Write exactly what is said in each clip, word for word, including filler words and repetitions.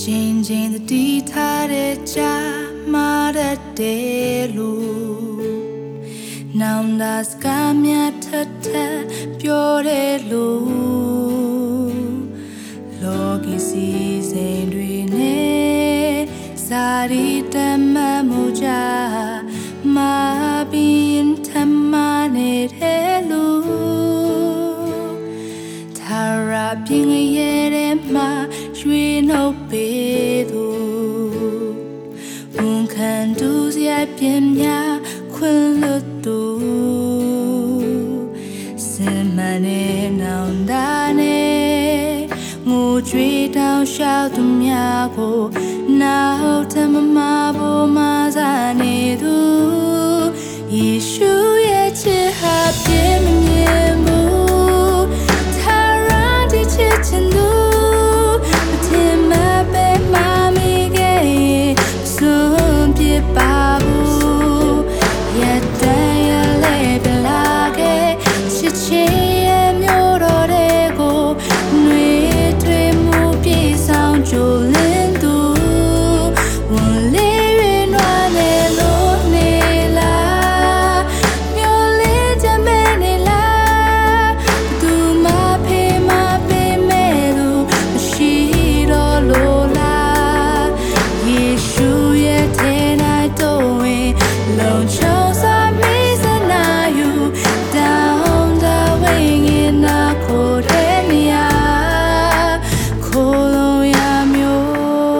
ချိန်ချင်းတည်ထားတဲ့ကြားမှာတတ်တယ်လို့နောင်တစကားများထပ်ထပ်ပြောတယ်လို့လောကီစီစဉ်တွေနဲ့စာရီတမမှုကြမာပင်ထမနေတယ်လို့သာရပြင်းရဲ့တဲ့မှာရွှေနှုတ်ပေးသူဝန်ခံသူစရာပြင်းများခွင်လွတ်သူစင်မနဲ့နောင်တနဲ့ငိုကြွေးတောင်းလျှောက်သူများကိုနောက်ထမမဖို့မစားနေသူယေရှုရဲ့ချစ်ဟာပြင်းမမြင်ဘူးသာရဒီချစ်ချင်သူမထင်မပဲမမိခဲ့ရင်စွန့်ပြစ်ပါဘူးရတဲ့ရလေပလာခဲ့ချစ်ချင်ရဲ့မျိုးတော်တွေကိုနှွေထွေးမှုပြေဆောင်ကြလင်းသူဝန်လေးရွေးနွားနေလို့နေလားမျိုးလေးချမ်းမဲနေလားသူမဖေးမပေးမဲ့သူမရှိတော့လို့လားယေရှုရဲ့ထဲ၌တော့ဝင်လုံချုံစွာမိစနာယူတောင်းတဝိငင်နာကိုတဲ့နေရာခိုးလုံးရမျိုး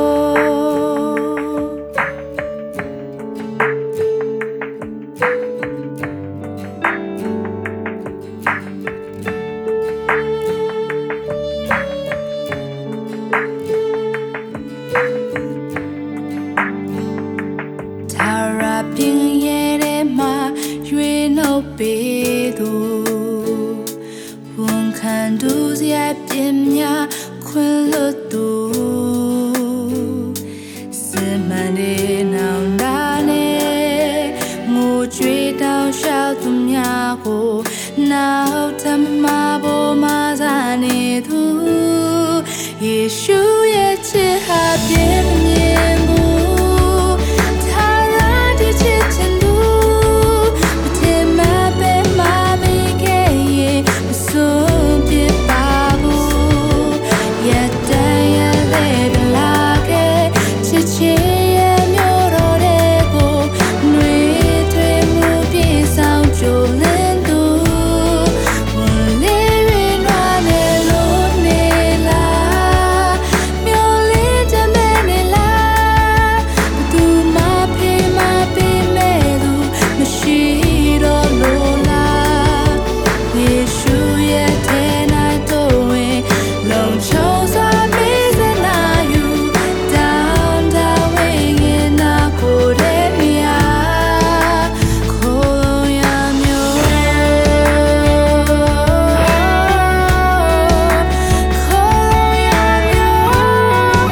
သာရပြင်းရဲ့တဲ့မှာရွေနှုတ်ပေးသူဝန်ခံသူစရာပြင်းများခွင်လွတ်သူစင်မနဲ့နောင်တနဲ့ငိုကြွေးတောင်းလျှောက်သူများကိုနောက်ထမဖို့မစားနေသူယေရှုရဲ့ချစ်ဟာပြင်းမမြင်ဘူးသာရဒီချစ်ချင်သူမထင်မပဲမမိခဲ့ရင်မစွန့်ပြစ်ပါဘူးရတဲ့ရလေပလာခဲ့ချစ်ချင်ရဲ့မျိုးတော်တွေကိုနှွေထွေးမှုပြေဆောင်ကြလင်းသူဝန်လေးရွေးနွားနေလို့နေလားမျိုးလေးချမ်းမဲနေလားသူမဖေးမပေးမဲ့သူမရှိတော့လို့လားယေရှုရဲ့ထဲ၌တော့ဝင်လုံချုံစွာမိစနာယူတောင်းတဝိငင်နာကိုတဲ့နေရာခိုးလုံးရမျိုးခိုးလုံးရမျိုး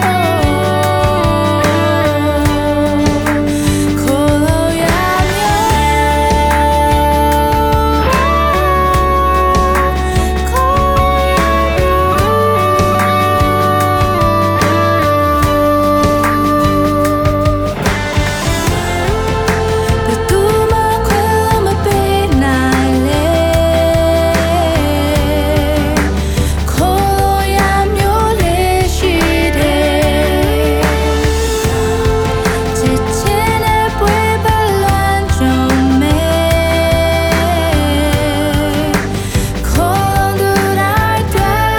ခိုးလုံးရဘယ်သူမှခွဲမပေးနိုင်လေခိုးလုံးရမျိုးလေးရှိတယ်ချစ်ချင်တဲ့ပွဲပလန်ကြုံမဲ့ခိုးလုံးသူတိုင်း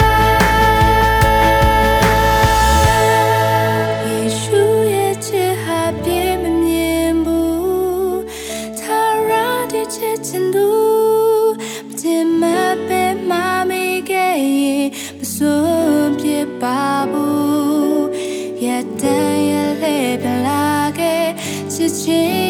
တွေ့ယေရှုရဲ့ချစ်ဟာပြေမမြင်ဘူးသာရဒီချစ်ချင်သူမထင်မပဲမမိခဲ့ရင်မစွန့်ပြစ်ပါဘူးရတဲ့ရလေပလာခဲ့ချစ်ချင်